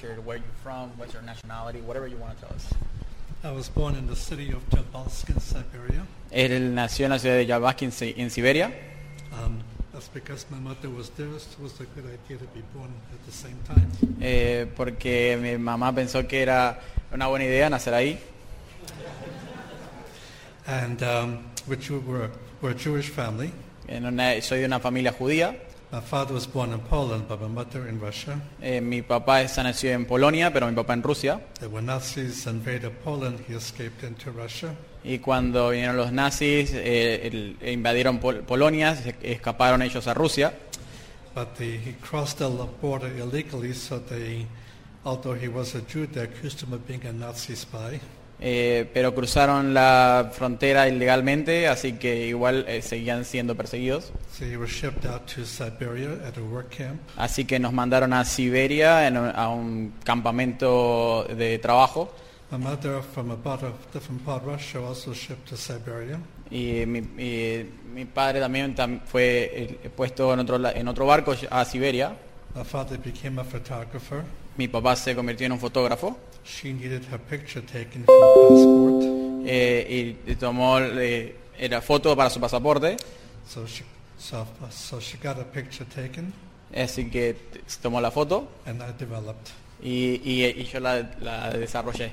culture, where you're from, what's your nationality, whatever you want to tell us. I was born in the city of Tobolsk in Siberia. Él nació en la ciudad de Yalvask en Siberia. That's because my mother was there. It was a good idea to be born at the same time. Porque mi mamá pensó que era una buena idea nacer ahí. And we're a Jewish family. Soy de una familia judía. My father was born in Poland, but my mother in Russia. Mi papá nació en Polonia, pero mi papá en Rusia. When Nazis invaded Poland, he escaped into Russia. Y cuando vinieron los nazis, invadieron Polonia, escaparon ellos a Rusia. But he crossed the border illegally, so although he was a Jew, they accused him of being a Nazi spy. Pero cruzaron la frontera ilegalmente, así que igual seguían siendo perseguidos. So he was shipped out to Siberia at a work camp. Así que nos mandaron a Siberia a un campamento de trabajo. My mother, from about a different part of Russia, also shipped to Siberia. Y mi padre también fue puesto en otro barco a Siberia. My father became a photographer. Mi papá se convirtió en un fotógrafo. She needed her picture taken for a passport. Y tomó era foto para su pasaporte. So she got a picture taken. Así que tomó la foto. And I developed. Y yo la desarrollé.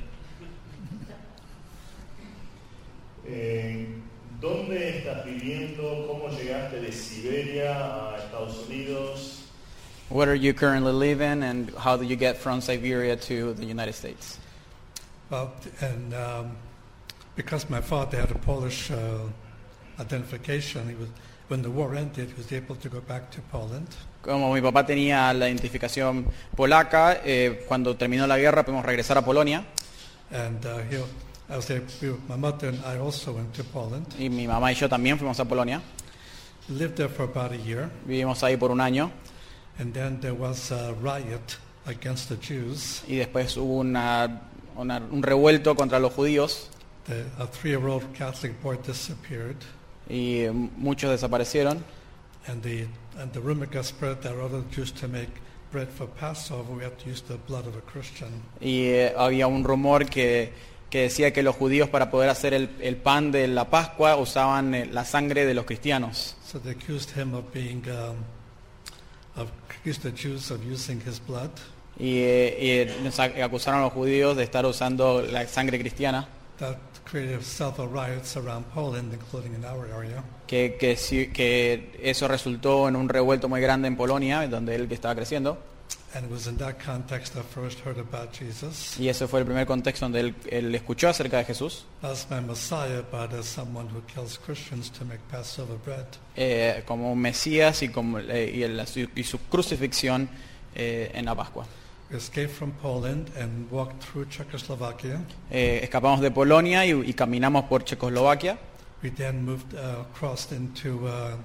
¿Dónde estás viviendo? ¿Cómo llegaste de Siberia a Estados Unidos? Where are you currently living, and how did you get from Siberia to the United States? Well, and because my father had a Polish identification, when the war ended, he was able to go back to Poland. Como mi papá tenía la identificación polaca, cuando terminó la guerra pudimos regresar a Polonia. And my mother and I also went to Poland. Y mi mamá y yo también fuimos a Polonia. Lived there for about a year. Vivimos ahí por un año. And then there was a riot against the Jews. Y después hubo un revuelto contra los judíos. A 3-year-old Catholic boy disappeared. Y muchos desaparecieron. And the rumor got spread that in order Jews to make bread for Passover, we have to use the blood of a Christian. Y había un rumor que decía que los judíos para poder hacer el pan de la Pascua usaban la sangre de los cristianos. So they accused him of being accused the Jews of using his blood. Y nos acusaron a los judíos de estar usando la sangre cristiana. That created several riots around Poland, including in our area. Que eso resultó en un revuelto muy grande en Polonia, donde él estaba creciendo. And it was in that context I first heard about Jesus. Y ese fue el primer contexto donde él escuchó acerca de Jesús. As my Messiah, but as someone who kills Christians to make Passover bread. Como un Mesías y su crucifixión en la Pascua. We escaped from Poland and walked through Czechoslovakia. Escapamos de Polonia y caminamos por Checoslovaquia. We then crossed into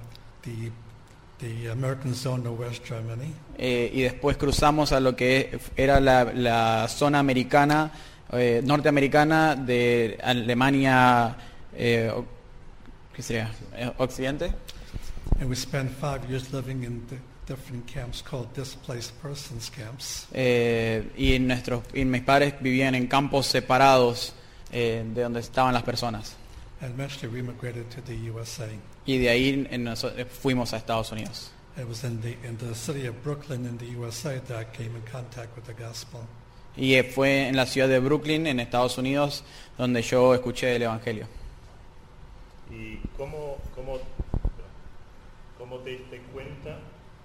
the American zone of West Germany. Y después cruzamos a lo que era la zona americana, norteamericana de Alemania, ¿qué sería? Occidente. And we spent 5 years living in the different camps called displaced persons camps. Y mis padres vivían en campos separados de donde estaban las personas. And eventually we immigrated to the USA. Y de ahí fuimos a Estados Unidos. It was in the city of Brooklyn in the USA that I came in contact with the gospel. Y fue en la ciudad de Brooklyn, en Estados Unidos, donde yo escuché el evangelio. ¿Y cómo te diste cuenta?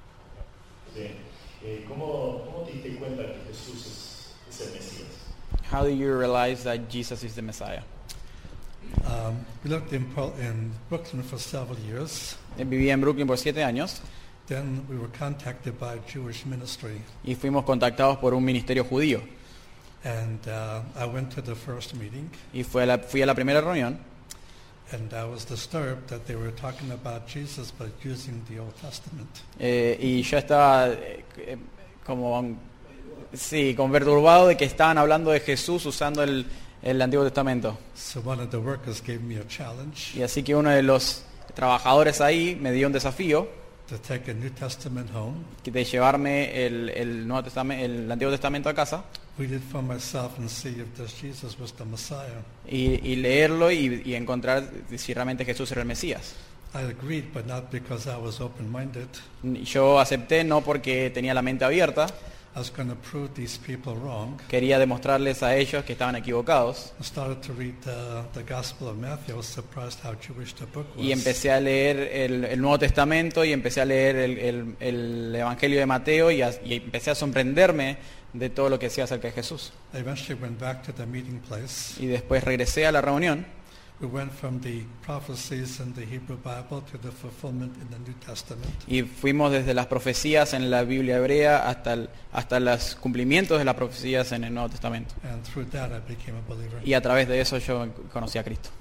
¿Cómo te diste cuenta que Jesús es el Mesías? How do you realize that Jesus is the Messiah? We lived in Brooklyn for several years. Vivía en Brooklyn por 7 años. Then we were contacted by a Jewish ministry. Y fuimos contactados por un ministerio judío. And I went to the first meeting. Y fui a la primera reunión. And I was disturbed that they were talking about Jesus but using the Old Testament. Y yo estaba como perturbado de que estaban hablando de Jesús usando el Antiguo Testamento. So one of the workers gave me a challenge. Y así que uno de los trabajadores ahí me dio un desafío. to take a New Testament home, de llevarme el Nuevo Testamento, el Antiguo Testamento a casa read it for myself and see if this Jesus was the Messiah. y leerlo y encontrar si realmente Jesús era el Mesías. I agreed, but not because I was open-minded. Yo acepté no porque tenía la mente abierta, I was going to prove these people wrong. quería demostrarles a ellos que estaban equivocados. I started to read the Gospel of Matthew. I was surprised how Jewish the book was. Y empecé a leer el Nuevo Testamento y empecé a leer el Evangelio de Mateo y empecé a sorprenderme de todo lo que decía acerca de Jesús. I eventually went back to the meeting place. Y después regresé a la reunión We went from the prophecies in the Hebrew Bible to the fulfillment in the New Testament. y fuimos desde las profecías en la Biblia hebrea hasta los cumplimientos de las profecías en el Nuevo Testamento. And through that I became a believer. Y a través de eso yo conocí a Cristo.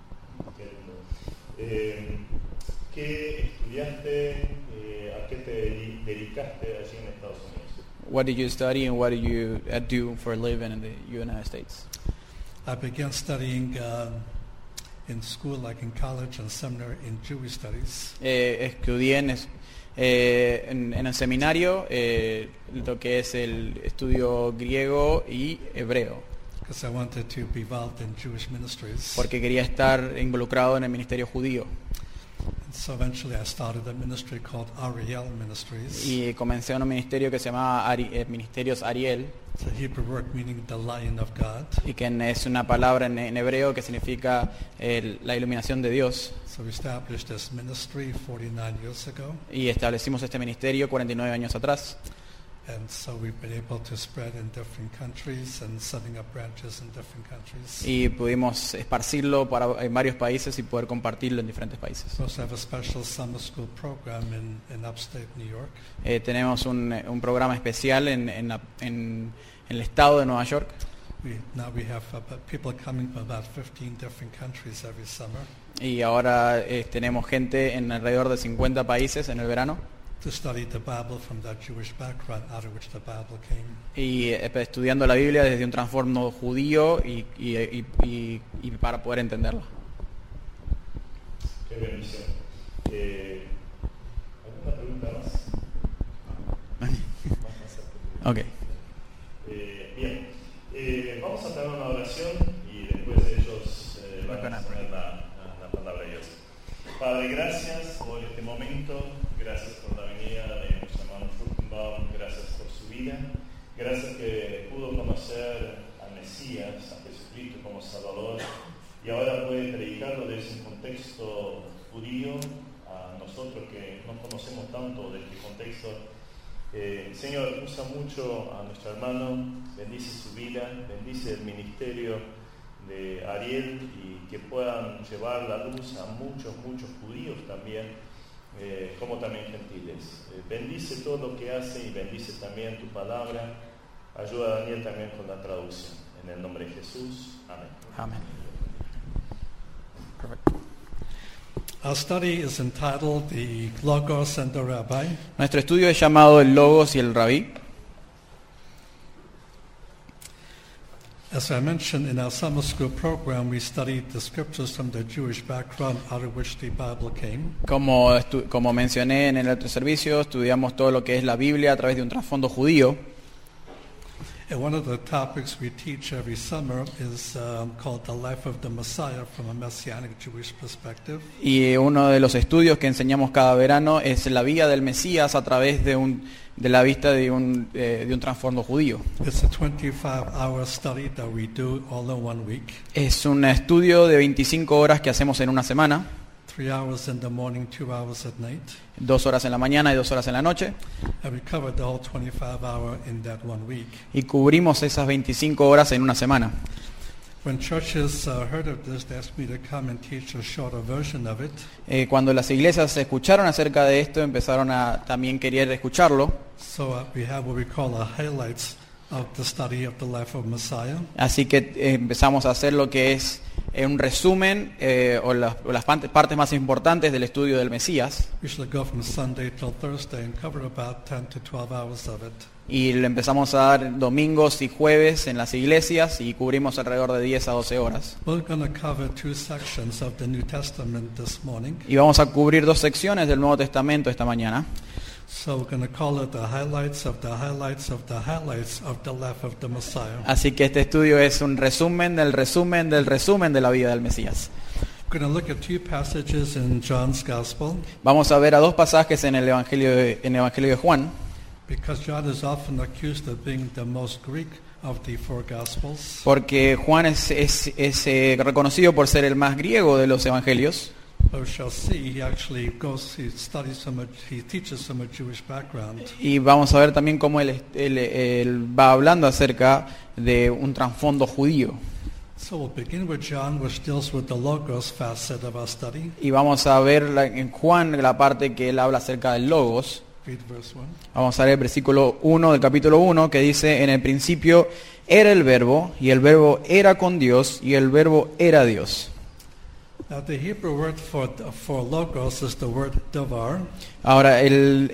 ¿Qué estudiaste? ¿A qué te dedicaste allí en Estados Unidos? What did you study and what did you do for a living in the United States? I began studying in school, like in college and seminary, in Jewish studies. Estudié en el seminario lo que es el estudio griego y hebreo, Because I wanted to be involved in Jewish ministries. porque quería estar involucrado en el ministerio judío. And so eventually I started a ministry called Ariel Ministries. Y comencé un ministerio que se llamaba Ministerios Ariel, It's a Hebrew word meaning the Lion of God. y que es una palabra en hebreo que significa la iluminación de Dios. So we established this ministry 49 years ago. Y establecimos este ministerio 49 años atrás. And so we've been able to spread in different countries and setting up branches in different countries. Y pudimos esparcirlo en varios países y poder compartirlo en diferentes países. We also have a special summer school program in upstate New York. Tenemos un programa especial en el estado de Nueva York. Now we have people coming from about 15 different countries every summer Y ahora tenemos gente en alrededor de 50 países en el verano. to study the Bible from that Jewish background out of which the Bible came. Y estudiando la Biblia desde un trasfondo judío y para poder entenderla. Qué bendición. ¿Alguna pregunta más? Ok. Bien. Vamos a tener una oración y después ellos van a poner la palabra de Dios. Padre, gracias por este momento. Gracias por la venida de nuestro hermano Fruchtenbaum. Gracias por su vida. Gracias que pudo conocer al Mesías, a Jesucristo como Salvador. Y ahora puede predicarlo desde un contexto judío a nosotros que no conocemos tanto de este contexto. Señor, usa mucho a nuestro hermano, bendice su vida, bendice el ministerio de Ariel y que puedan llevar la luz a muchos judíos también, como también gentiles. Bendice todo lo que hace y bendice también tu palabra. Ayuda a Daniel también con la traducción. En el nombre de Jesús. Amén. Amén. Perfect. Our study is entitled The Logos and the Rabbi. Nuestro estudio es llamado El Logos y el Rabí. As I mentioned, in our summer school program, we studied the scriptures from the Jewish background out of which the Bible came. Como mencioné en el otro servicio, estudiamos todo lo que es la Biblia a través de un trasfondo judío. And one of the topics we teach every summer is called The Life of the Messiah from a Messianic Jewish Perspective. Y uno de los estudios que enseñamos cada verano es la vida del Mesías a través de la vista de un trasfondo judío. It's a 25-hour study that we do all in 1 week. Es un estudio de 25 horas que hacemos en una semana, 3 hours in the morning, 2 hours at night. 2 horas en la mañana y 2 horas en la noche. And we covered the whole 25-hour in that 1 week. Y cubrimos esas 25 horas en una semana. When churches heard of this, they asked me to come and teach a shorter version of it. Cuando las iglesias escucharon acerca de esto, empezaron a también querer escucharlo. So we have what we call highlights of the study of the life of Messiah. Así que empezamos a hacer lo que es un resumen o las partes más importantes del estudio del Mesías. We usually go from Sunday till Thursday and cover about 10 to 12 hours of it. Y le empezamos a dar domingos y jueves en las iglesias y cubrimos alrededor de 10 a 12 horas. We're going to cover 2 sections of the New Testament this morning. Y vamos a cubrir 2 secciones del Nuevo Testamento esta mañana. So we're going to call it the highlights of the highlights of the highlights of the life of the Messiah. Así que este estudio es un resumen del resumen del resumen de la vida del Mesías. We're going to look at 2 passages in John's Gospel, Vamos a ver a 2 pasajes en el Evangelio de Juan, because John is often accused of being the most Greek of the 4 Gospels. porque Juan es reconocido por ser el más griego de los evangelios. But we shall see he actually he teaches from a Jewish background. Y vamos a ver también cómo él va hablando acerca de un trasfondo judío. So we'll begin with John, which deals with the Logos facet of our study. Y vamos a ver en Juan la parte que él habla acerca del Logos. Read verse 1. Vamos a ver el versículo 1 del capítulo 1 que dice: en el principio era el Verbo, y el Verbo era con Dios, y el Verbo era Dios. Now the Hebrew word for Logos is the word davar. Ahora, el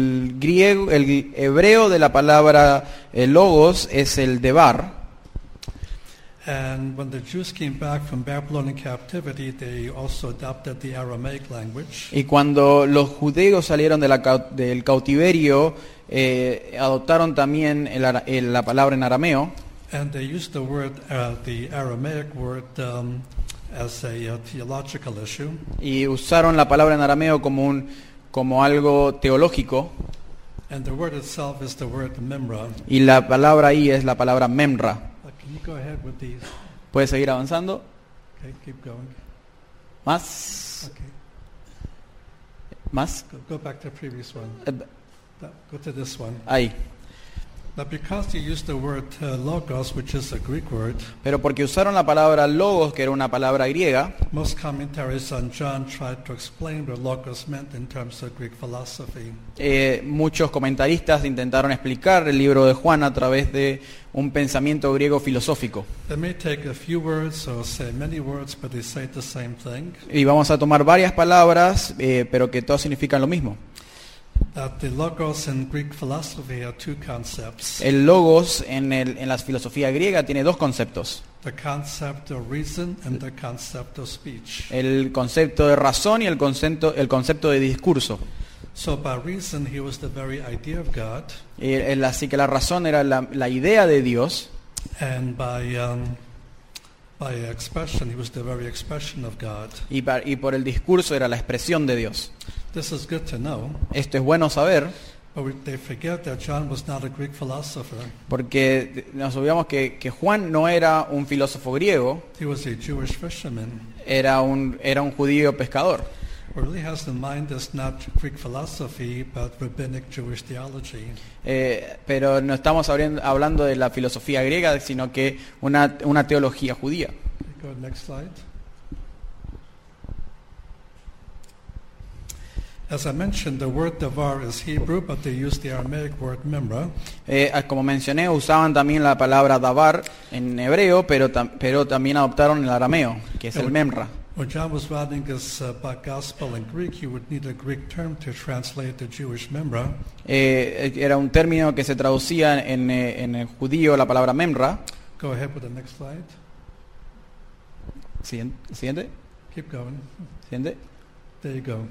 hebreo de la palabra Logos es el devar. And when the Jews came back from Babylonian captivity, they also adopted the Aramaic language. Y cuando los judíos salieron del cautiverio, adoptaron también la palabra en arameo. And they used the Aramaic word, as a theological issue. Y usaron la palabra en arameo como algo teológico. And the word itself is the word memra. Y la palabra ahí es la palabra memra. Can you go ahead with these? ¿Puedes seguir avanzando? Okay, keep going. ¿Más? Okay. ¿Más? Go back to the previous one. Go to this one. Ahí. Now, because you use the word logos, which is a Greek word, Pero porque usaron la palabra logos, que era una palabra griega, most commentaries on John tried to explain what logos meant in terms of Greek philosophy. muchos comentaristas intentaron explicar el libro de Juan a través de un pensamiento griego filosófico. They may take a few words or say many words, but they say the same thing. Y vamos a tomar varias palabras, pero que todas significan lo mismo. That the logos in Greek philosophy are 2 concepts. El logos en la filosofía griega tiene 2 conceptos. The concept of reason and the concept of speech. El concepto de razón y el concepto de discurso. So by reason he was the very idea of God. Así que la razón era la idea de Dios. And by expression he was the very expression of God. Y por el discurso era la expresión de Dios. This is good to know. Esto es bueno saber. But they forget that John was not a Greek philosopher. Porque nos olvidamos que Juan no era un filósofo griego. He was a Jewish fisherman. Era un judío pescador. What really has in mind is not Greek philosophy, but rabbinic Jewish theology. Pero no estamos hablando de la filosofía griega, sino que una teología judía. Go next slide. As I mentioned, the word davar is Hebrew, but they use the Aramaic word memra. Como mencioné, usaban también la palabra davar en hebreo, pero también adoptaron el arameo, que es el memra. When John was writing his gospel in Greek, he would need a Greek term to translate the Jewish memra. Era un término que se traducía en el judío, la palabra memra. Go ahead with the next slide. Siguiente. Keep going. Siguiente. There you go.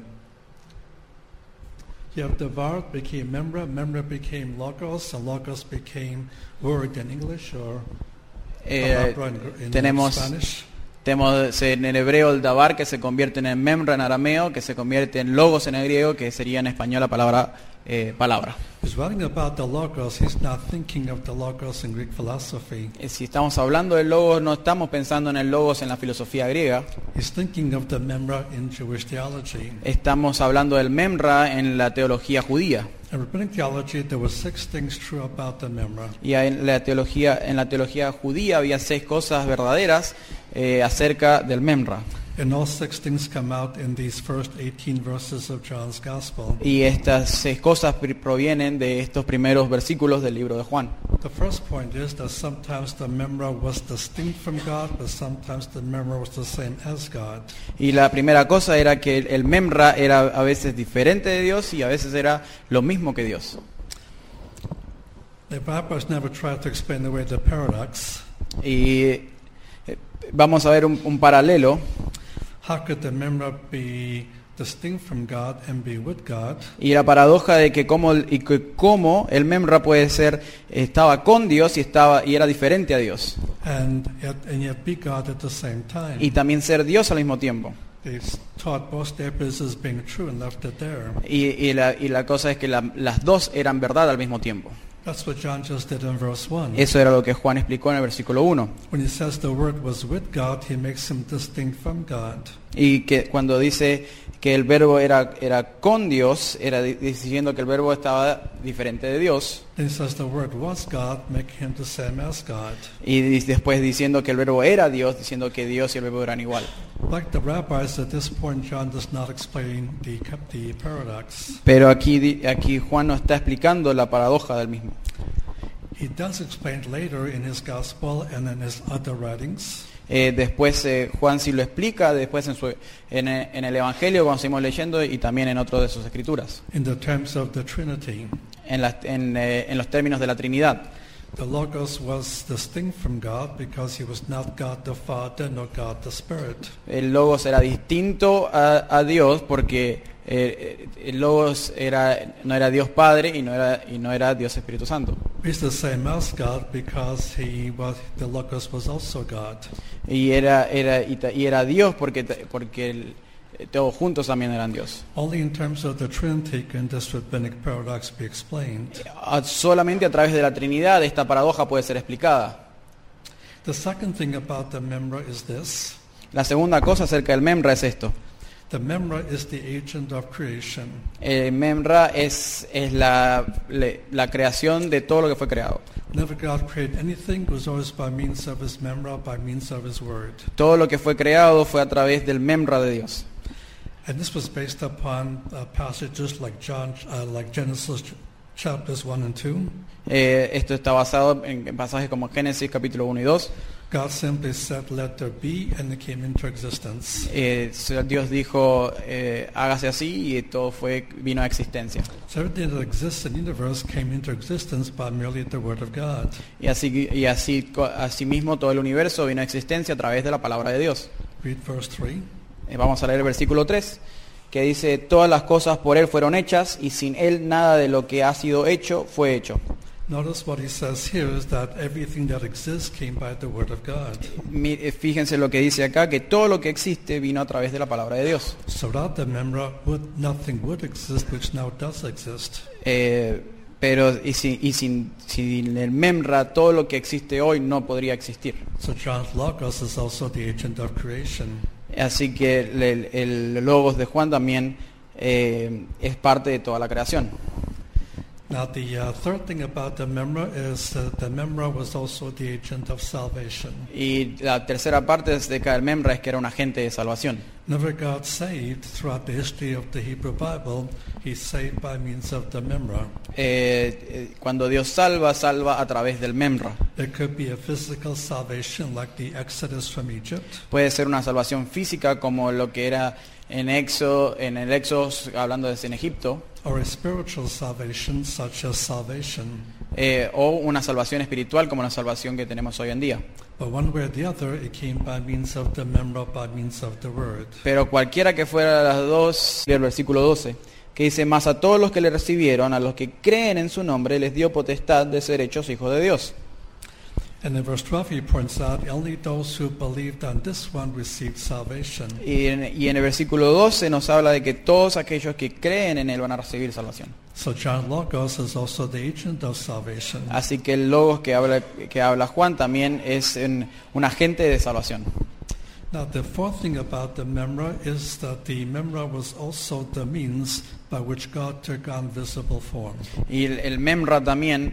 You have davar became memra, memra became logos, and logos became word in English or in Spanish. Tenemos en el hebreo el davar, que se convierte en el memra en arameo, que se convierte en logos en el griego, que sería en español la palabra palabra. He's writing about the logos. He's not thinking of the logos in Greek philosophy. Si estamos hablando del logos, no estamos pensando en el logos en la filosofía griega. He's thinking of the memra in Jewish theology. Estamos hablando del memra en la teología judía. In rabbinic theology, there were 6 things true about the memra. Y en la teología judía había 6 cosas verdaderas acerca del memra. And all 6 things come out in these first 18 verses of John's Gospel. Y estas 6 cosas provienen de estos primeros versículos del libro de Juan. The first point is that sometimes the memra was distinct from God, but sometimes the memra was the same as God. Y la primera cosa era que el memra era a veces diferente de Dios y a veces era lo mismo que Dios. The rabbis never tried to explain away the paradox. Y vamos a ver un paralelo. How could the memra be distinct from God and be with God? Y la paradoja de que cómo el memra puede ser, estaba con Dios y era diferente a Dios. And yet be God at the same time. Y también ser Dios al mismo tiempo. They taught both statements as being true and left it there. Y la cosa es que las dos eran verdad al mismo tiempo. That's what John just did in verse 1. Eso era lo que Juan explicó en el versículo 1. When he says the Word was with God, he makes him distinct from God. Y que cuando dice que el verbo era con Dios, era diciendo que el verbo estaba diferente de Dios. Then he says the Word was God, making him the same as God. Y después diciendo que el verbo era Dios, diciendo que Dios y el verbo eran igual. Like the rabbis, at this point John does not explain the paradox. Pero aquí Juan no está explicando la paradoja del mismo. He does explain it later in his gospel and in his other writings. Después Juan sí lo explica, después en el Evangelio cuando seguimos leyendo y también en otro de sus escrituras. In the terms of the Trinity. En los términos de la Trinidad. The Logos was distinct from God because he was not God the Father nor God the Spirit. El Logos era distinto a Dios porque el Logos no era Dios Padre y no era Dios Espíritu Santo. He's the same as God because the Logos was also God. Y era Dios porque todos juntos también eran Dios. Only in terms of the Trinity can this rabbinic paradox be explained. Solamente a través de la Trinidad esta paradoja puede ser explicada. The second thing about the memra is this. La segunda cosa acerca del memra es esto. The memra is the agent of creation. El memra es la creación de todo lo que fue creado. Whenever God created anything, it was always by means of his memra, by means of his word. Todo lo que fue creado fue a través del memra de Dios. And this was based upon passages like Genesis chapters 1 and 2. Esto está basado en pasajes como Génesis capítulo 1 y 2. God simply said, "Let there be," and it came into existence. Dios dijo, hágase así y todo vino a existencia. So everything that exists in the universe came into existence by merely the word of God. Y así mismo todo el universo vino a existencia a través de la palabra de Dios. Read verse 3. Vamos a leer el versículo 3, que dice, todas las cosas por Él fueron hechas, y sin Él nada de lo que ha sido hecho fue hecho. Notice what he says here is that everything that exists came by the word of God. Fíjense lo que dice acá, que todo lo que existe vino a través de la palabra de Dios. So without the memra, nothing would exist, which now does exist. Pero sin el memra, todo lo que existe hoy no podría existir. So John's Logos is also the agent of creation. Así que el Logos de Juan también es parte de toda la creación. Now the third thing about the memra is that the memra was also the agent of salvation. Y la tercera parte acerca del memra es que era un agente de salvación. Whenever God saved throughout the history of the Hebrew Bible, He saved by means of the memra. Cuando Dios salva a través del memra. It could be a physical salvation like the Exodus from Egypt. Puede ser una salvación física como lo que era en el Éxodo, hablando de en Egipto. Or a spiritual salvation such as salvation. O una salvación espiritual como la salvación que tenemos hoy en día. But one way or the other, it came by means of the memra, by means of the word. Pero cualquiera que fuera las dos, el versículo 12, que dice, mas a todos los que le recibieron, a los que creen en su nombre, les dio potestad de ser hechos hijos de Dios. And in verse 12 he points out, only those who believed on this one received salvation. Y en el versículo 12 nos habla de que todos aquellos que creen en Él van a recibir salvación. So John Logos is also the agent of salvation. Así que el Logos que habla Juan también es un agente de salvación. Now the fourth thing about the memra is that the memra was also the means by which God took on visible form. Y el memra también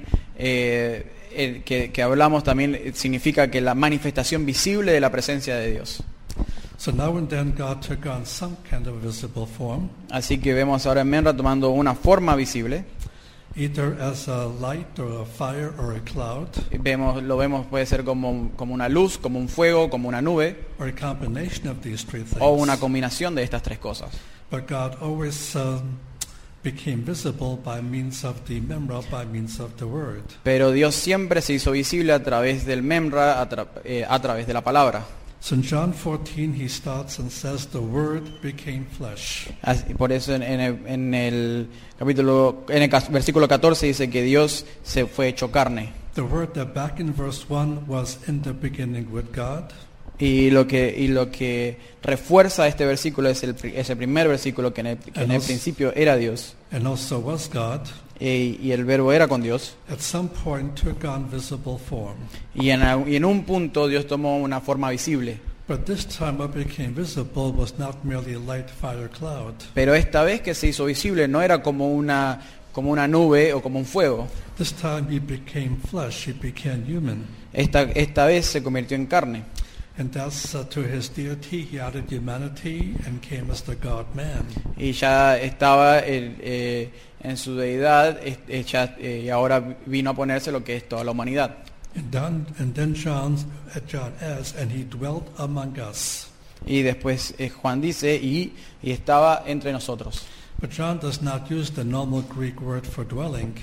que hablamos también significa que la manifestación visible de la presencia de Dios. So now and then God took on some kind of visible form, Así que vemos ahora en Memra tomando una forma visible. either as a light or a fire or a cloud, Lo vemos, puede ser como una luz, como un fuego, como una nube, or a combination of these three things. o una combinación de estas tres cosas. But God always became visible by means of the Memra, by means of the Word. Pero Dios siempre se hizo visible a través del Memra, a través de la palabra. So in John 14 he starts and says the Word became flesh. Por eso en el versículo 14 dice que Dios se fue hecho carne. The word that back in verse 1 was in the beginning with God. Y lo que refuerza este versículo es el primer versículo que en el principio era Dios. And also was God. Y el verbo era con Dios. At some point took on visible form. Y en un punto Dios tomó una forma visible. But this time what became visible was not merely a light, fire, cloud. Pero esta vez que se hizo visible no era como una nube o como un fuego. This time he became flesh, he became human. Esta vez se convirtió en carne. And thus to his deity he added humanity and came as the God-man. Y ya estaba en su deidad y ahora vino a ponerse lo que es toda la humanidad. And then John adds, and he dwelt among us. Y después Juan dice, y estaba entre nosotros. But John does not use the normal Greek word for dwelling.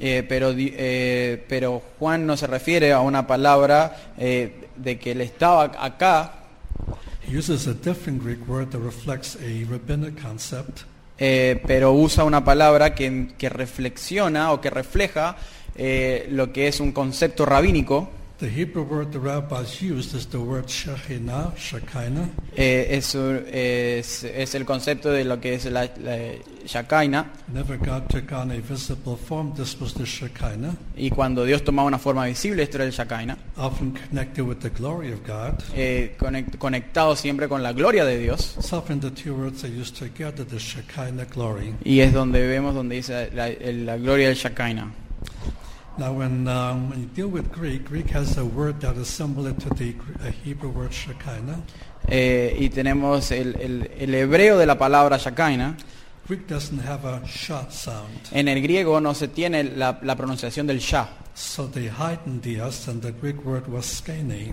Pero Juan no se refiere a una palabra de que él estaba acá. He uses a different Greek word that reflects a rabbinic concept. Pero usa una palabra que reflexiona o que refleja lo que es un concepto rabínico. The Hebrew word the rabbis used is the word Shekinah. Es el concepto de lo que es la Shekinah. Whenever God took on a visible form, this was the Shekinah. Y cuando Dios tomaba una forma visible, esto era el Shekinah. Often connected with the glory of God. Conectado siempre con la gloria de Dios. So often the two words are used together, the Shekinah glory. Y es donde vemos donde dice la gloria del Shekinah. Now when you deal with Greek has a word that is similar to the Hebrew word Shekinah. Y tenemos el hebreo de la palabra Shekinah. Greek doesn't have a sha sound. En el griego no se tiene la pronunciación del sha. So they heightened the s, and the Greek word was skene.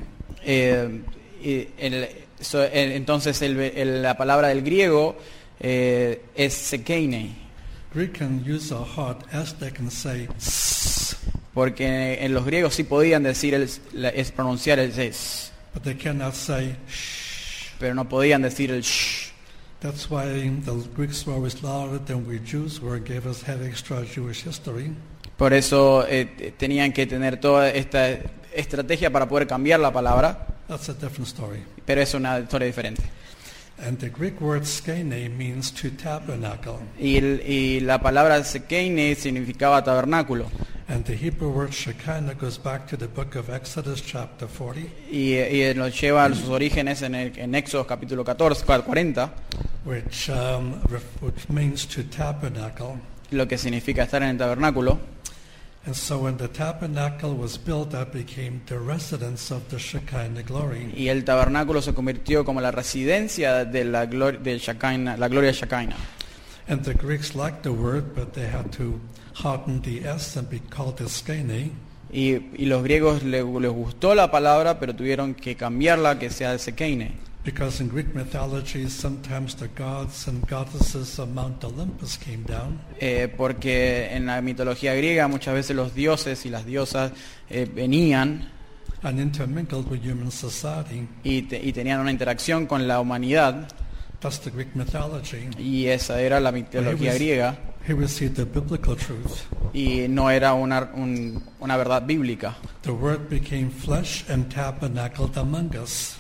Entonces la palabra del griego es sekeine. Greek can use a hard s, they can say s. Porque en los griegos sí podían decir es pronunciar el s. But they cannot say sh. Pero no podían decir el sh. That's why the Greeks were always louder than we Jews were, gave us had extra Jewish history. Por eso tenían que tener toda esta estrategia para poder cambiar la palabra. That's a different story. Pero es una historia diferente. And the Greek word skene means to tabernacle. Y la palabra sekeine significaba tabernáculo. And the Hebrew word Shekinah goes back to the book of Exodus chapter 40. Y nos lleva a sus orígenes en Éxodo capítulo 40. Which means to tabernacle. Lo que significa estar en el tabernáculo. And so when the tabernacle was built, that became the residence of the Shekinah glory. Y el tabernáculo se convirtió como la residencia de la gloria del Shekinah, la gloria del Shekinah. And the Greeks liked the word, but they had to harden the s and be called the skene. Y los griegos les gustó la palabra, pero tuvieron que cambiarla que sea sekeine. Because in Greek mythology, sometimes the gods and goddesses of Mount Olympus came down. Porque en la mitología griega muchas veces los dioses y las diosas venían And intermingled with human society. y tenían una interacción con la humanidad. That's the Greek mythology. Y esa era la mitología griega. Here we see the biblical truth. Y no era una verdad bíblica. The word became flesh and tabernacled among us.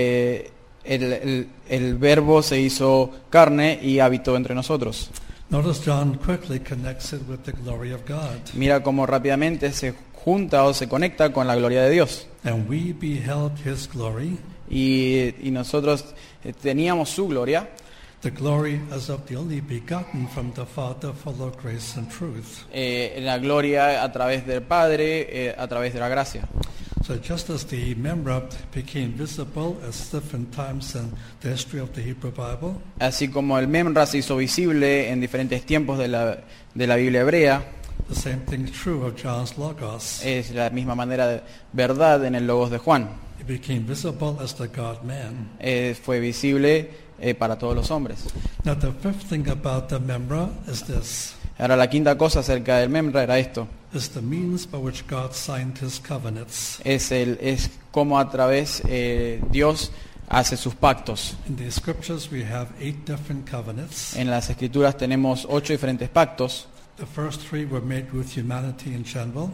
El verbo se hizo carne y habitó entre nosotros. Notice John quickly connects it with the glory of God. Mira cómo rápidamente se junta o se conecta con la gloria de Dios. And we beheld his glory. Y nosotros teníamos su gloria. The glory as of the only begotten from the Father, full of grace and truth. La gloria a través del Padre, a través de la gracia. So just as the Memra became visible at different times in the history of the Hebrew Bible, Así como el Memra se hizo visible en diferentes tiempos de la Biblia hebrea, the same thing is true of John's Logos. es la misma manera de verdad en el Logos de Juan. It became visible as the God-man. Fue visible para todos los hombres. Now the fifth thing about the Memra is this. Ahora la quinta cosa acerca del Memra era esto. Is the means by which God signed his covenants. Es cómo a través Dios hace sus pactos. In the scriptures we have 8 different covenants. En las Escrituras tenemos 8 diferentes pactos. The first 3 were made with humanity in general.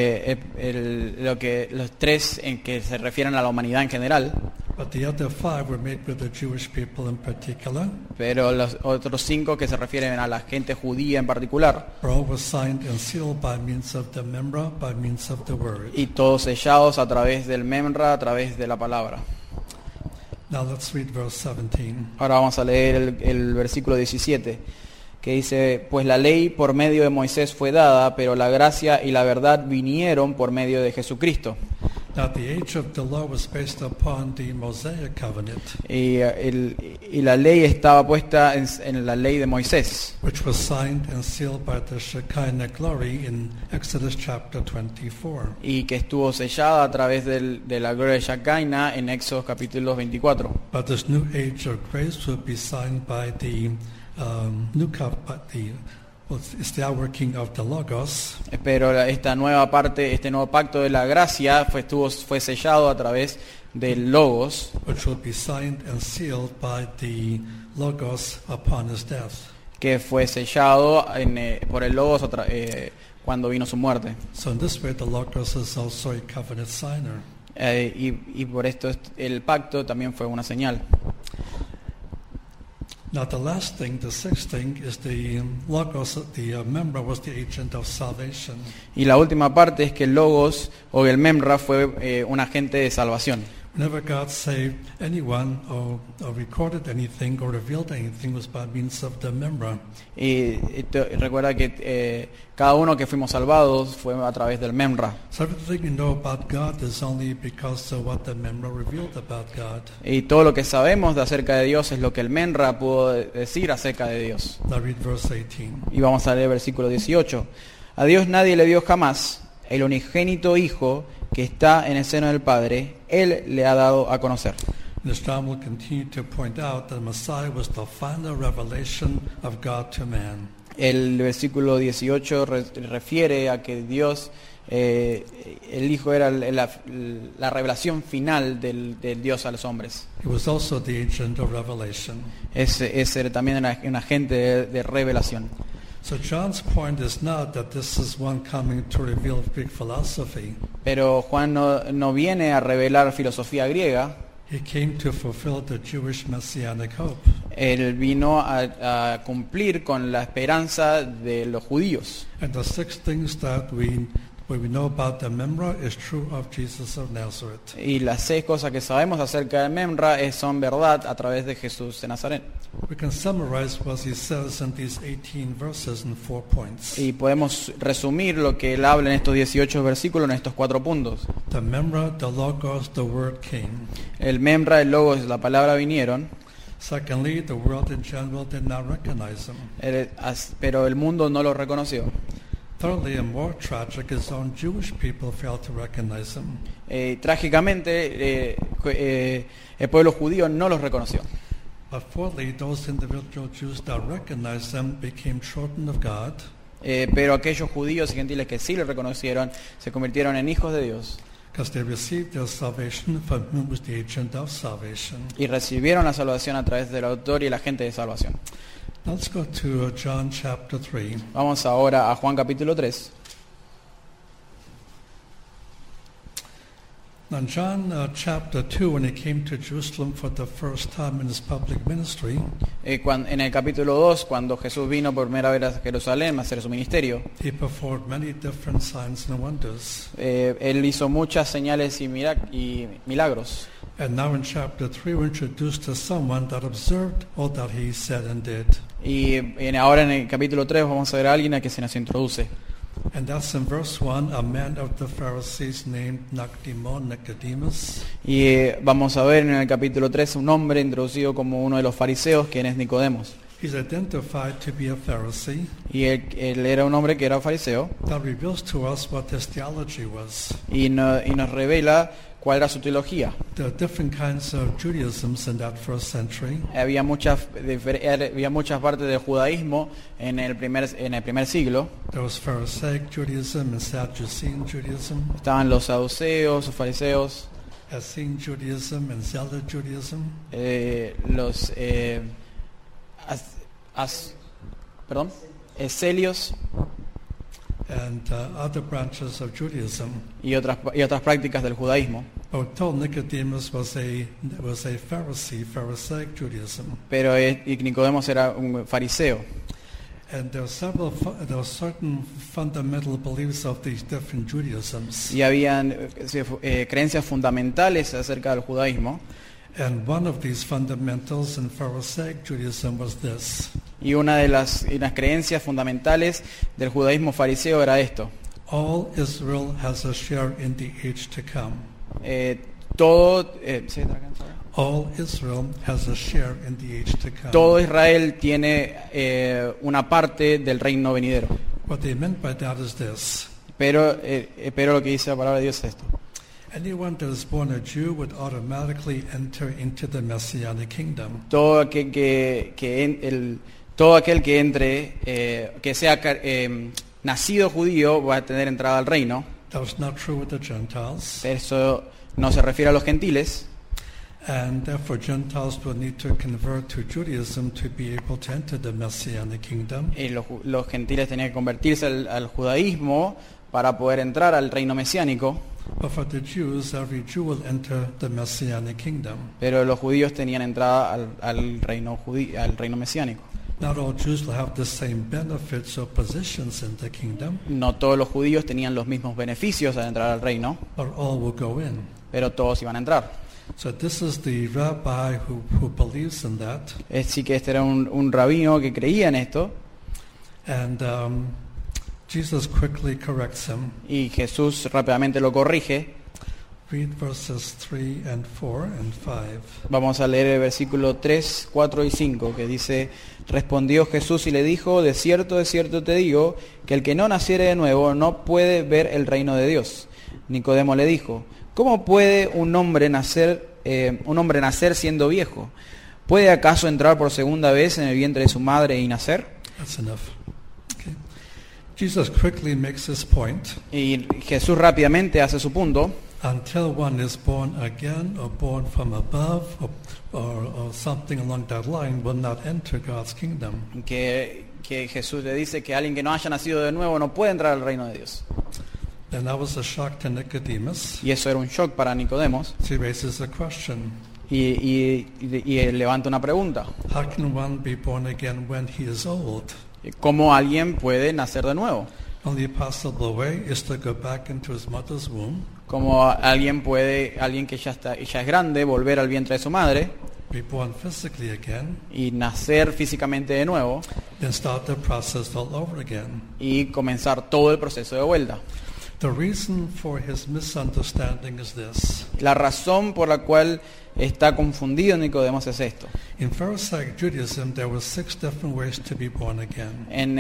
Los 3 en que se refieren a la humanidad en general, But the other 5 were made with the Jewish people in particular. pero los otros 5 que se refieren a la gente judía en particular, All were signed and sealed by means of the Memra, by means of the word. y todos sellados a través del Memra, a través de la palabra. Now let's read verse 17. Ahora vamos a leer el versículo 17, que dice: pues la ley por medio de Moisés fue dada, pero la gracia y la verdad vinieron por medio de Jesucristo. Now the age of the law was based upon the Mosaic covenant, Y la ley estaba puesta en la ley de Moisés, which was signed and sealed by the Shekinah glory in Exodus chapter 24. y que estuvo sellada a través de la gloria de Shekinah en Éxodo capítulo 24. But this new age of grace will be signed by the new covenant, it's the outworking of the Logos, Pero esta nueva parte, este nuevo pacto de la gracia fue sellado a través del Logos, which will be signed and sealed by the Logos upon his death. que fue sellado por el Logos cuando vino su muerte. So in this way, the Logos is also a covenant signer. Y por esto el pacto también fue una señal. Now the last thing, the sixth thing, is the Logos, the Memra was the agent of salvation. Y la última parte es que el Logos o el Memra fue un agente de salvación. Whenever God saved anyone or recorded anything or revealed anything was by means of the Memra. Y recuerda que cada uno que fuimos salvados fue a través del Memra. So everything you know about God is only because of what the Memra revealed about God. Y todo lo que sabemos de acerca de Dios es lo que el Memra pudo decir acerca de Dios. Now read verse 18. Y vamos a leer el versículo 18. A Dios nadie le dio jamás, el unigénito Hijo que está en el seno del Padre, Él le ha dado a conocer. This John will continue to point out that Messiah was the final revelation of God to man. El versículo 18 refiere a que Dios, el Hijo era la revelación final del Dios a los hombres. He was also the agent of revelation. Es también un agente de revelación. So John's point is not that this is one coming to reveal Greek philosophy. Pero Juan no viene a revelar filosofía griega. He came to fulfill the Jewish messianic hope. Él vino a cumplir con la esperanza de los judíos. And the 6 things that we know about the Memra is true of Jesus of Nazareth. Y las 6 cosas que sabemos acerca del Memra son verdad a través de Jesús de Nazaret. We can summarize what he says in these 18 verses in 4 points. Y podemos resumir lo que él habla en estos 18 versículos en estos 4 puntos. The Memra, the Logos, the Word came. El Memra, el Logos, la palabra vinieron. Secondly, the world in general did not recognize him. Pero el mundo no lo reconoció. Thirdly, and more tragic, his own Jewish people failed to recognize him. Trágicamente, el pueblo judío no los reconoció. But fourthly, those individual Jews that recognized him became children of God. Pero aquellos judíos y gentiles que sí le reconocieron se convirtieron en hijos de Dios. Because they received their salvation from whom was the agent of salvation. Y recibieron la salvación a través del autor y el agente de salvación. Let's go to John chapter 3. Vamos ahora a Juan capítulo 3. Now in John chapter 2, when he came to Jerusalem for the first time in his public ministry, En el capítulo 2, cuando Jesús vino por primera vez a Jerusalén a hacer su ministerio, he performed many different signs and wonders. él hizo muchas señales y milagros. And now in chapter 3, we're introduced to someone that observed all that he said and did. Y ahora en el capítulo 3 vamos a ver a alguien a que se nos introduce. And that's in verse 1, a man of the Pharisees named Nicodemus. Y vamos a ver en el capítulo 3 un hombre introducido como uno de los fariseos, quien es Nicodemos. He's identified to be a Pharisee. Y él era un hombre que era fariseo. That reveals to us what his theology was. Y nos revela cuál era su teología. There are different kinds of Judaisms in that first century. Había muchas partes del judaísmo en el primer siglo. There was Pharisaic Judaism and Sadducean Judaism. Estaban los saduceos, los fariseos, Essene Judaism and Zealot Judaism. los escelios And other branches of Judaism. y otras prácticas del judaísmo. But we're told Nicodemus was a Pharisee, Pharisaic Judaism. Pero Nicodemos era un fariseo. And there are certain fundamental beliefs of these different Judaisms. Y habían creencias fundamentales acerca del judaísmo. And one of these fundamentals in Pharisaic Judaism was this. Y una de las creencias fundamentales del judaísmo fariseo era esto. All Israel has a share in the age to come. All Israel has a share in the age to come. Todo Israel tiene una parte del reino venidero. What they meant by that is this. Pero lo que dice la palabra de Dios es esto. Anyone that is born a Jew would automatically enter into the Messianic kingdom. Todo aquel que entre, que sea nacido judío, va a tener entrada al reino. That was not true with the Gentiles. Eso no se refiere a los gentiles. And therefore Gentiles will need to convert to Judaism to be able to enter the Messianic kingdom. Y los gentiles tenían que convertirse al judaísmo para poder entrar al reino mesiánico. But for the Jews, every Jew will enter the Messianic kingdom. Pero los judíos tenían entrada al reino mesiánico. Not all Jews will have the same benefits or positions in the kingdom. No todos los judíos tenían los mismos beneficios al entrar al reino, But all will go in. pero todos iban a entrar. So this is the rabbi who believes in that. Así que este era un rabino que creía en esto. And Jesus quickly corrects him. Y Jesús rápidamente lo corrige. Read verses 3 and 4 and 5. Vamos a leer el versículo 3, 4 y 5, que dice: respondió Jesús y le dijo: de cierto te digo, que el que no naciere de nuevo no puede ver el reino de Dios. Nicodemo le dijo: ¿cómo puede un hombre nacer siendo viejo? ¿Puede acaso entrar por segunda vez en el vientre de su madre y nacer? That's enough. Okay. Jesus quickly makes his point. Y Jesús rápidamente hace su punto. Until one is born again or born from above or something along that line will not enter God's kingdom. Que Jesús le dice que alguien que no haya nacido de nuevo no puede entrar al reino de Dios. And that was a shock to Nicodemus. Y eso era un shock para Nicodemos. So he raises a question. Y él levanta una pregunta. How can one be born again when he is old? ¿Cómo alguien puede nacer de nuevo? Only possible way is to go back into his mother's womb. ¿Cómo alguien que ya es grande, volver al vientre de su madre? Be born physically again. Y nacer físicamente de nuevo. Then start the process all over again. Y comenzar todo el proceso de vuelta. The reason for his misunderstanding is this. La razón por la cual está confundido Nicodemos es esto. In Pharisaic Judaism, there were 6 different ways to be born again. En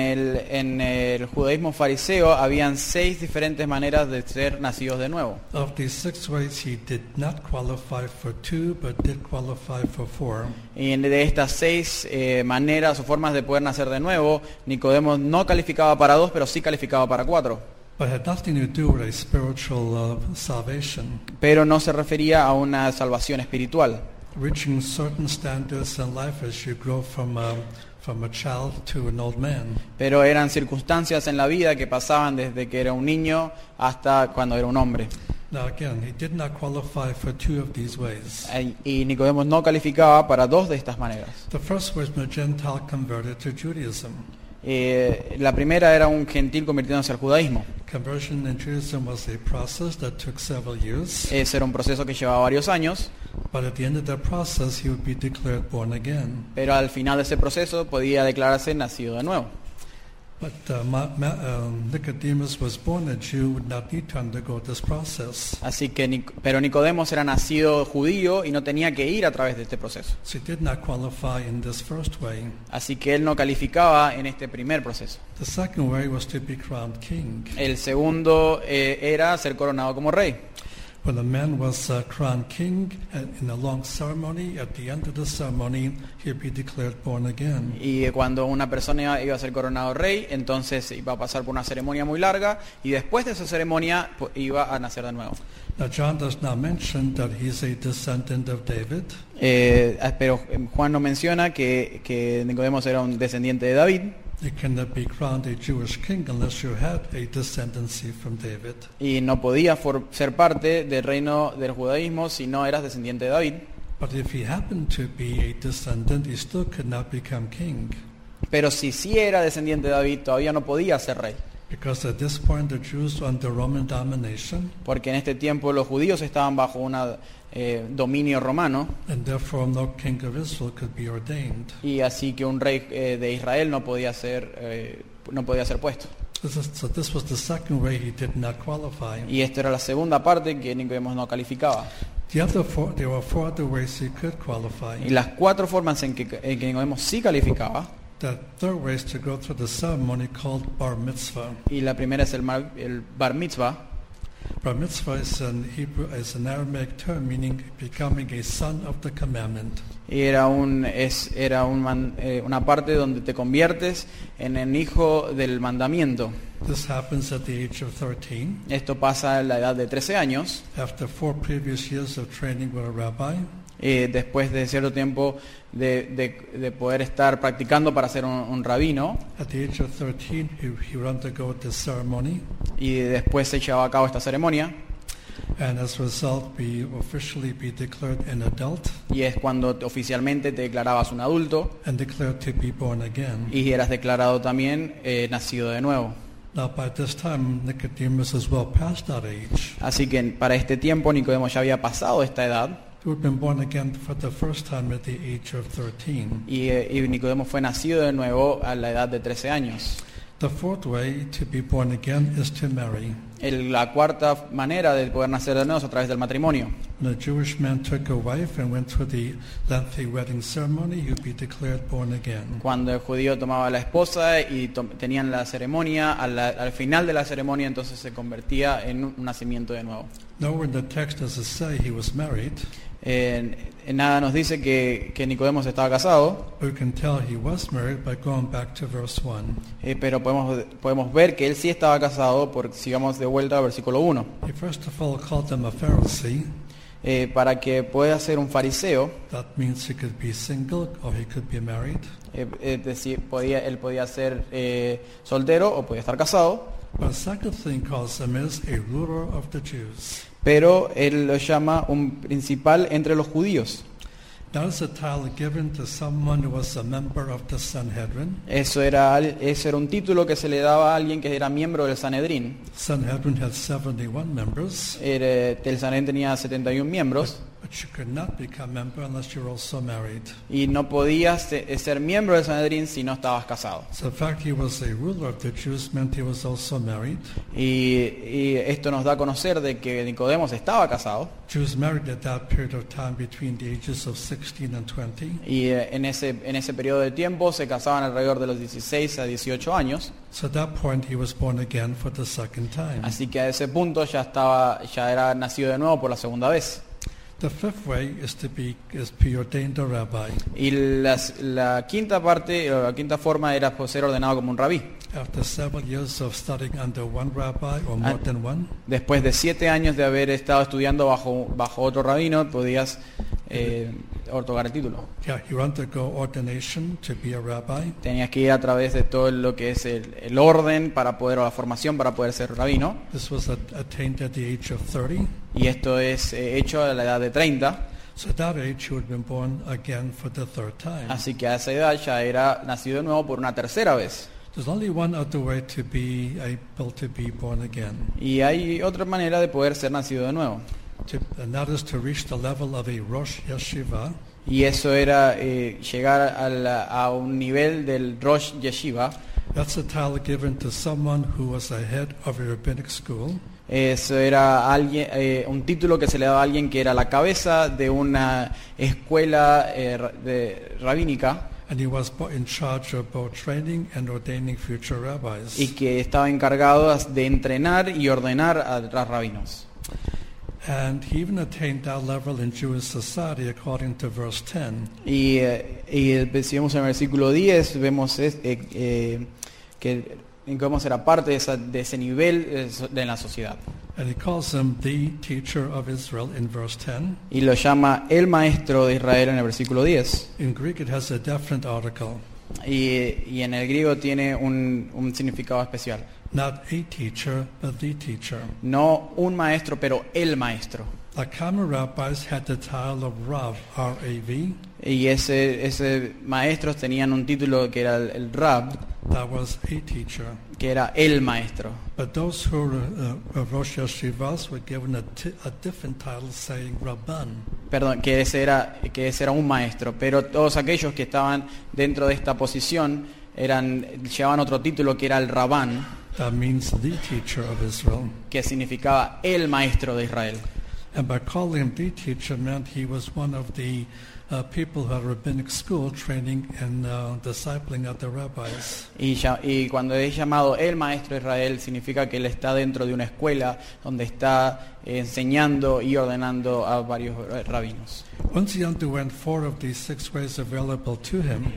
el judaísmo fariseo habían 6 diferentes maneras de ser nacidos de nuevo. Of these 6 ways, he did not qualify for 2, but did qualify for 4. Y de estas 6 maneras o formas de poder nacer de nuevo, Nicodemos no calificaba para 2, pero sí calificaba para 4. But had nothing to do with a spiritual salvation. Pero no se refería a una salvación espiritual. Reaching certain standards in life as you grow from a child to an old man. Pero eran circunstancias en la vida que pasaban desde que era un niño hasta cuando era un hombre. Now again, he did not qualify for 2 of these ways. Y Nicodemos no calificaba para 2 de estas maneras. The first was when a Gentile converted to Judaism. La primera era un gentil convirtiéndose al judaísmo. Conversion in Judaism was a process that took several years. Ese era un proceso que llevaba varios años. But at the end of that process, he would be declared born again. Pero al final de ese proceso podía declararse nacido de nuevo. But Nicodemus was born a Jew, would not need to undergo this process. Así que, pero Nicodemos era nacido judío y no tenía que ir a través de este proceso. So he did not qualify in this first way. Así que él no calificaba en este primer proceso. The second way was to be crowned king. El segundo era ser coronado como rey. When a man was crowned king in a long ceremony, at the end of the ceremony, he'd be declared born again. Y cuando una persona iba a ser coronado rey, entonces iba a pasar por una ceremonia muy larga y después de esa ceremonia iba a nacer de nuevo. Now John does not mention that he's a descendant of David. Pero Juan no menciona que Nicodemos era un descendiente de David. You cannot be crowned a Jewish king unless you had a descendancy from David. Y no podía ser parte del reino del judaísmo si no eras descendiente de David. But if he happened to be a descendant, he still could not become king. Pero si sí era descendiente de David, todavía no podía ser rey. Because at this point the Jews were under Roman domination. Porque en este tiempo los judíos estaban bajo un dominio romano. And therefore no king of Israel could be ordained. Y así que un rey de Israel no podía ser puesto. So this was the second way he did not qualify. Y esta era la segunda parte que Nicodemos no calificaba. There were four other ways he could qualify. Y las cuatro formas en que Nicodemos sí calificaba. The third way is to go through the ceremony called bar mitzvah. Y la primera es el bar mitzvah. Bar mitzvah is an Aramaic term meaning becoming a son of the commandment. Y era una parte donde te conviertes en el hijo del mandamiento. This happens at the age of 13. Esto pasa a la edad de 13 años. After 4 previous years of training with a rabbi. Después de cierto tiempo de poder estar practicando para ser un rabino. At the age of 13, he would undergo this ceremony. Y después se llevaba a cabo esta ceremonia. And as a result, officially be declared an adult. Y es cuando oficialmente te declarabas un adulto. And declared to be born again. Y eras declarado también nacido de nuevo. Now by this time, Nicodemus is well past that age. Así que para este tiempo Nicodemo ya había pasado esta edad. He had been born again for the first time at the age of 13. Y Nicodemo fue nacido de nuevo a la edad de 13 años. The fourth way to be born again is to marry. La cuarta manera de poder nacer de nuevo es a través del matrimonio. When a Jewish man took a wife and went through the lengthy wedding ceremony, he would be declared born again. Cuando el judío tomaba a la esposa y tenían la ceremonia, al final de la ceremonia entonces se convertía en un nacimiento de nuevo. Nowhere in the text does it say he was married. Nada nos dice que Nicodemos estaba casado. We can tell he was married by going back to verse 1. Pero podemos ver que él sí estaba casado, si vamos de vuelta al versículo 1. He first of all called him a Pharisee. Para que pueda ser un fariseo. That means he could be single or he could be married. Es decir, él podía ser soltero o podía estar casado. But the second thing calls him is a ruler of the Jews. Pero él lo llama un principal entre los judíos. That is a title given to someone who was a member of the Sanhedrin. Eso era un título que se le daba a alguien que era miembro del Sanedrín. Sanhedrin had 71 members. El Sanedrín tenía 71 miembros. But you could not become member unless you were also married. Y no podías ser miembro del Sanedrín si no estabas casado. So the fact he was a ruler of the Jews meant he was also married. Y esto nos da a conocer de que Nicodemos estaba casado. Jews married at that period of time between the ages of 16 and 20. Y en ese periodo de tiempo se casaban alrededor de los 16 a 18 años. So at that point he was born again for the second time. Así que a ese punto ya era nacido de nuevo por la segunda vez. The fifth way is to be ordained a rabbi. Y la quinta forma era ser ordenado como un rabí. After several years of studying under one rabbi or more than one. Después de 7 años de haber estado estudiando bajo otro rabino, podías otorgar el título. Yeah, you undergo ordination to be a rabbi. Tenías que ir a través de todo lo que es el orden o la formación para poder ser rabino. This was attained at the age of 30. Y esto es hecho a la edad de 30. So at that age you had been born again for the third time. Así que a esa edad ya era nacido de nuevo por una tercera vez. There's only one other way to be able to be born again. Y hay otra manera de poder ser nacido de nuevo. And that is to reach the level of a Rosh Yeshiva. Y eso era llegar a un nivel del Rosh Yeshiva. That's a title given to someone who was a head of a rabbinic school. Eso era alguien, un título que se le daba a alguien que era la cabeza de una escuela rabínica. And he was in charge of both training and ordaining future rabbis. Y que estaba encargado de entrenar y ordenar a los rabinos. And he even attained that level in Jewish society according to verse 10. Y si vemos en el versículo 10, vemos que cómo será parte de ese nivel de la sociedad. And he calls him the teacher of Israel in verse 10. Y lo llama el maestro de Israel en el versículo 10. In Greek it has a definite article. Y en el griego tiene un significado especial. Not a teacher, but the teacher. No un maestro, pero el maestro. The common rabbis had the title of Rav, R-A-V. Y ese maestros tenían un título que era el Rab, That was a teacher. que era el maestro. But those who were Rosh Yeshivas were given a different title saying Rabban. Perdón, que ese era un maestro, pero todos aquellos que estaban dentro de esta posición llevaban otro título que era el Rabán, That means the teacher of Israel. que significaba el maestro de Israel. And by calling him the teacher meant he was one of the people who had rabbinic school training and discipling other rabbis. Y cuando es llamado el maestro de Israel, significa que él está dentro de una escuela donde está enseñando y ordenando a varios rabinos. Once he underwent 4 of these 6 ways available to him,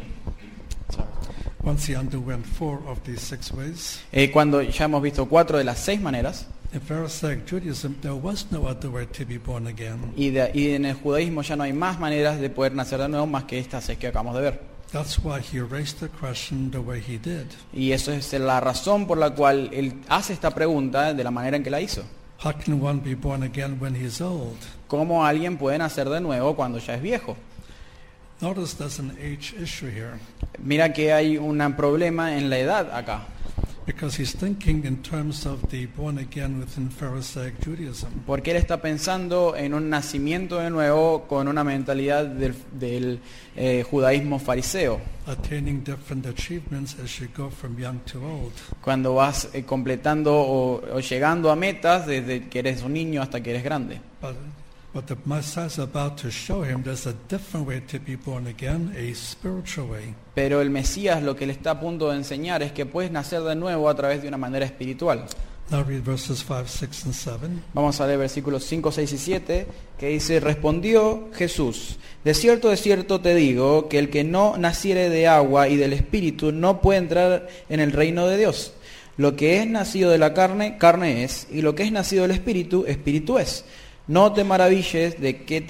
Cuando ya hemos visto 4 de las 6 maneras, in Pharisaic Judaism there was no other way to be born again. y en el judaísmo ya no hay más maneras de poder nacer de nuevo más que estas 6 que acabamos de ver. That's why he raised the question the way he did. Y eso es la razón por la cual él hace esta pregunta de la manera en que la hizo. How can one be born again when he's old? ¿Cómo alguien puede nacer de nuevo cuando ya es viejo? Notice there's an age issue here. Mira que hay un problema en la edad acá. Because he's thinking in terms of the born again within Pharisaic Judaism. Porque él está pensando en un nacimiento de nuevo con una mentalidad del judaísmo fariseo. Attaining different achievements as you go from young to old. Cuando vas completando o llegando a metas desde que eres un niño hasta que eres grande. But the Messiah is about to show him there's a different way to be born again, a spiritual way. Pero el Mesías lo que le está a punto de enseñar es que puedes nacer de nuevo a través de una manera espiritual. Now read verses 5, 6, and 7. Vamos a leer versículos 5, 6 y 7, que dice: Respondió Jesús: de cierto te digo, que el que no naciere de agua y del Espíritu no puede entrar en el reino de Dios. Lo que es nacido de la carne, carne es, y lo que es nacido del Espíritu, Espíritu es. No te maravilles de que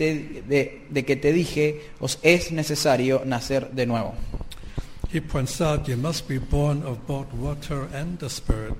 te dije, os es necesario nacer de nuevo. He points out you must be born of both water and the Spirit.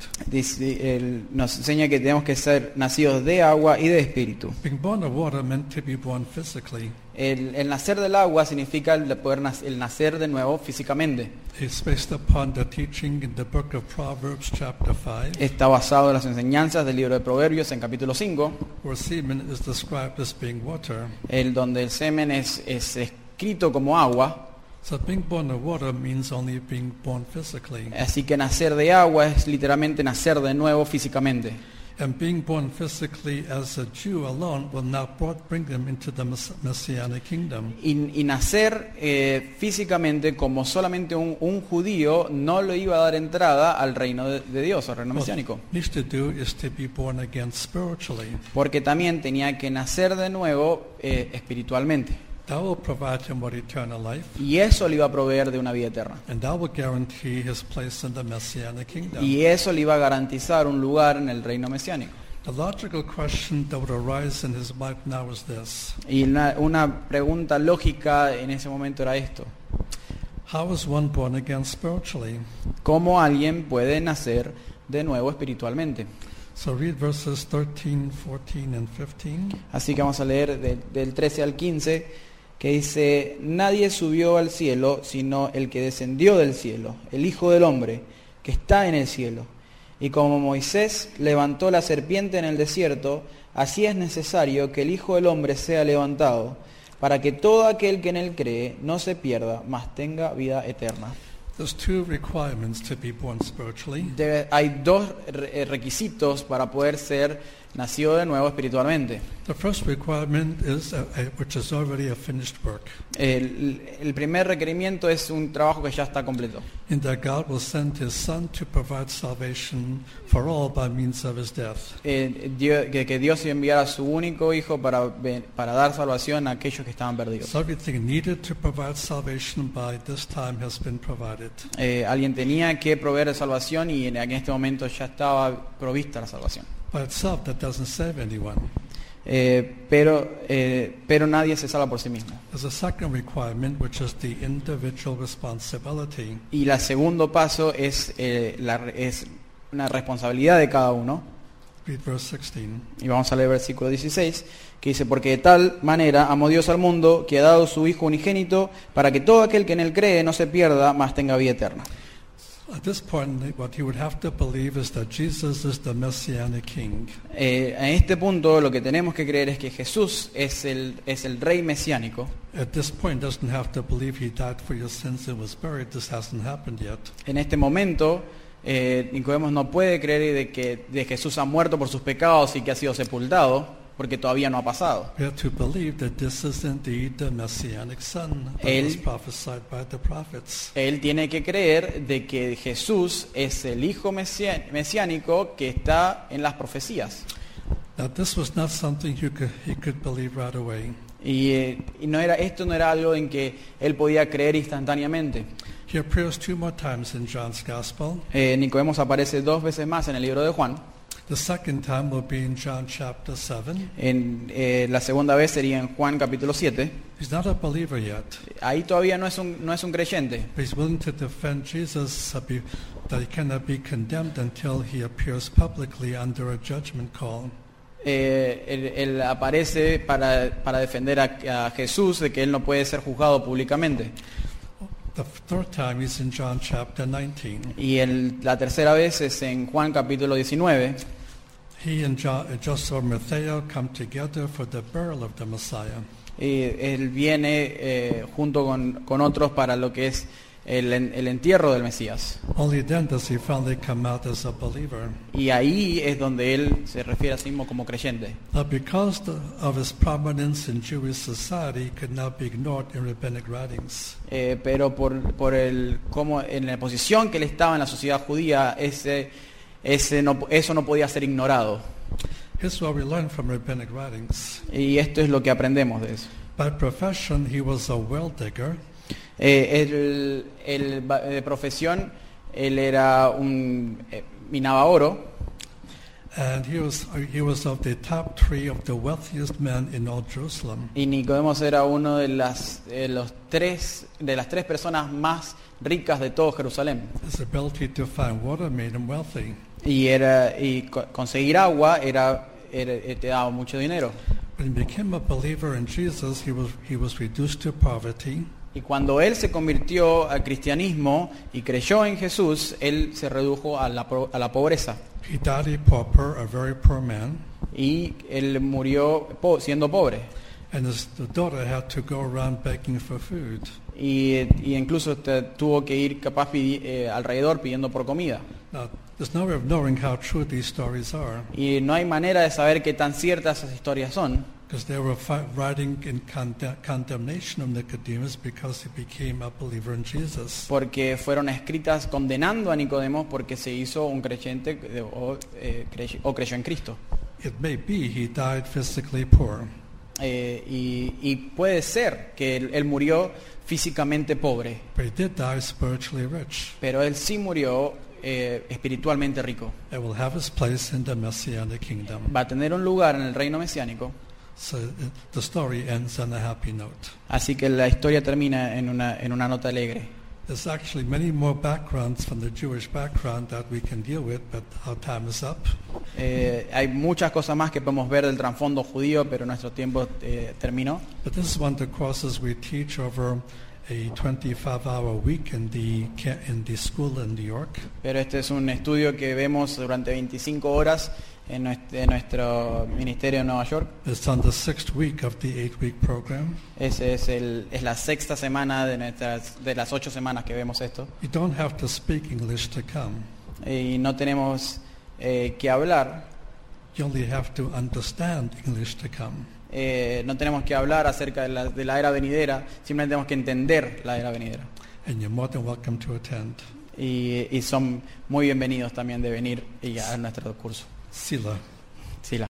Él nos enseña que tenemos que ser nacidos de agua y de espíritu. Being born of water meant to be born physically. El nacer del agua significa el nacer de nuevo físicamente. It's based upon the teaching in the book of Proverbs chapter 5. Está basado en las enseñanzas del libro de Proverbios en capítulo 5, where semen is described as being water. Donde el semen es escrito como agua. So being born of water means only being born physically. Así que nacer de agua es literalmente nacer de nuevo físicamente. And being born physically as a Jew alone will not bring them into the Messianic kingdom. Y nacer físicamente como solamente un judío no lo iba a dar entrada al reino de Dios, al reino mesiánico. What needs to do is to be born again spiritually. Porque también tenía que nacer de nuevo espiritualmente. That will provide him with eternal life. Y eso le iba a proveer de una vida eterna. And that will guarantee his place in the Messianic kingdom. Y eso le iba a garantizar un lugar en el reino mesiánico. The logical question that would arise in his mind now is this. Y una pregunta lógica en ese momento era esto: How is one born again spiritually? ¿Cómo alguien puede nacer de nuevo espiritualmente? So read verses 13, 14 and 15. Así que vamos a leer del 13 al 15, que dice: Nadie subió al cielo sino el que descendió del cielo, el Hijo del Hombre, que está en el cielo. Y como Moisés levantó la serpiente en el desierto, así es necesario que el Hijo del Hombre sea levantado, para que todo aquel que en él cree no se pierda, mas tenga vida eterna. There's two requirements to be born spiritually. Hay dos requisitos para poder ser nacido de nuevo espiritualmente. The first requirement is which is already a finished work. El primer requerimiento es un trabajo que ya está completo. In that God will send His Son to provide salvation for all by means of His death. Que Dios enviara a su único hijo para dar salvación a aquellos que estaban perdidos. So everything needed to provide salvation by this time has been provided. Alguien tenía que proveer salvación y en este momento ya estaba provista la salvación. By itself, that doesn't save anyone. Pero nadie se salva por sí mismo. There's a second requirement, which is the individual responsibility. Y el segundo paso es una responsabilidad de cada uno. Read verse 16. Y vamos a leer el versículo 16, que dice: porque de tal manera amó Dios al mundo, que ha dado su Hijo unigénito, para que todo aquel que en él cree no se pierda, mas tenga vida eterna. At this point, what you would have to believe is that Jesus is the Messianic King. En este punto lo que tenemos que creer es que Jesús es el rey mesiánico. At this point, doesn't have to believe He died for your sins and was buried. This hasn't happened yet. En este momento Nicodemos no puede creer de que Jesús ha muerto por sus pecados y que ha sido sepultado, porque todavía no ha pasado. We have to believe that this is indeed the Messianic Son that was prophesied by the prophets. Él tiene que creer de que Jesús es el Hijo mesiánico que está en las profecías. Now, this was not something he could believe right away. Y esto no era algo en que él podía creer instantáneamente. He appears 2 more times in John's Gospel. Nicodemos aparece 2 veces más en el libro de Juan. The second time will be in John chapter 7. La segunda vez sería en Juan capítulo 7. He's not a believer yet. Ahí todavía no es un creyente. But he's willing to defend Jesus that he cannot be condemned until he appears publicly under a judgment call. Él aparece para defender a Jesús de que él no puede ser juzgado públicamente. The third time is in John chapter 19. Y la tercera vez es en Juan capítulo 19. He and Joseph of Arimathea come together for the burial of the Messiah. Y él viene junto con otros para lo que es el entierro del Mesías. Only then does he finally come out as a believer. Y ahí es donde él se refiere a sí mismo como creyente. Now, because of his prominence in Jewish society, he could not be ignored in rabbinic writings. Pero por como en la posición que él estaba en la sociedad judía, eso no podía ser ignorado. Here's what we learn from rabbinic writings. Y esto es lo que aprendemos de eso. By profession, he was a well digger. De profesión, él era minaba oro. And he was of the top 3 of the wealthiest men in all Jerusalem. Y Nicodemos era uno de las 3 personas más ricas de todo Jerusalén. His ability to find water made him wealthy. Y conseguir agua te daba mucho dinero. When he became a believer in Jesus, he was reduced to poverty. Y cuando él se convirtió al cristianismo y creyó en Jesús, él se redujo a la pobreza. He died a pauper, a very poor man. Y él murió siendo pobre. And his daughter had to go around begging for food. Y incluso tuvo que ir alrededor pidiendo por comida. Now, there's no way of knowing how true these stories are. Y no hay manera de saber qué tan ciertas esas historias son. Because they were writing in condemnation of Nicodemus because he became a believer in Jesus. Porque fueron escritas condenando a Nicodemos porque se hizo un creyente o creyó en Cristo. It may be he died physically poor. Y puede ser que él murió físicamente pobre. But he did die spiritually rich. Pero él sí murió espiritualmente rico. It will have his place in the Messianic kingdom. Va a tener un lugar en el reino mesiánico. So the story ends on a happy note. Así que la historia termina en una nota alegre. There's actually many more backgrounds from the Jewish background that we can deal with, but our time is up. Hay muchas cosas más que podemos ver del trasfondo judío, pero nuestro tiempo terminó. But this is one of the courses we teach over a 25-hour week in the school in New York. Pero este es un estudio que vemos durante 25 horas en nuestro ministerio en Nueva York. It's on the 6th week of the 8-week program. Es la sexta semana de las 8 semanas que vemos esto. You don't have to speak English to come. Y no tenemos que hablar. You only have to understand English to come. No tenemos que hablar acerca de la era venidera, simplemente tenemos que entender la era venidera. And you're more than welcome to attend. Y son muy bienvenidos también de venir y a nuestro curso. Sila. Sila.